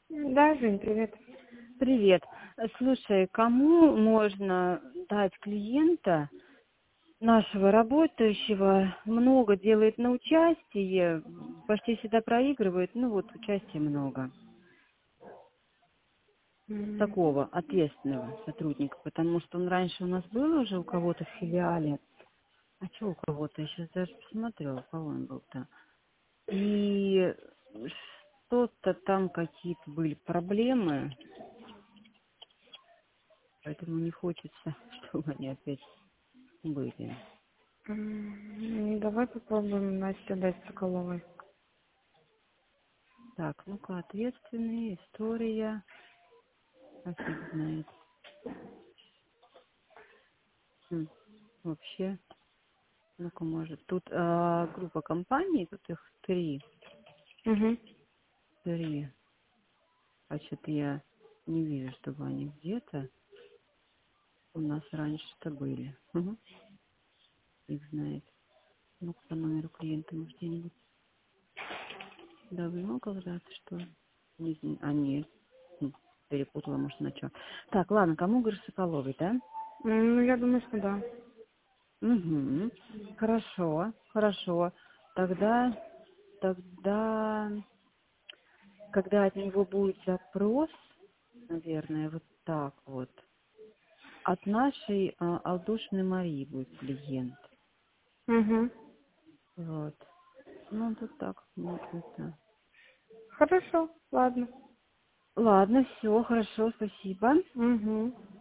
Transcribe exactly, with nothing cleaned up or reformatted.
Да, Жень, привет. Привет. Слушай, кому можно дать клиента нашего работающего, много делает на участие, почти всегда проигрывает, ну вот участия много. М, Такого ответственного сотрудника, потому что он раньше у нас был уже у кого-то в филиале. А что у кого-то? Я сейчас даже посмотрела, у кого он был-то. И что-то там какие-то были проблемы, поэтому не хочется, чтобы они опять были. м, Давай попробуем Настю дать Соколовой. Так, ну-ка, ответственный, история, а фиг знает. М, Вообще, ну-ка, может. Тут а, группа компаний, тут их три, Угу. три. А что-то я не вижу, чтобы они где-то у нас раньше-то были. Угу. Фиг знает. Ну-ка, по номеру клиента, может, где-нибудь давно когда-то, что ли? Не знаю. А, нет. М, Перепутала, может, начало. Так, ладно, кому говоришь, Соколовой, да? Ну, я думаю, что да. Угу. Хорошо, хорошо. Тогда, тогда, когда от него будет запрос, наверное, вот так вот, от нашей а, Алдушиной Марии будет клиент. Угу. Вот. Ну, тут так, ну, это. Хорошо, ладно. Ладно, все, хорошо, спасибо. Угу.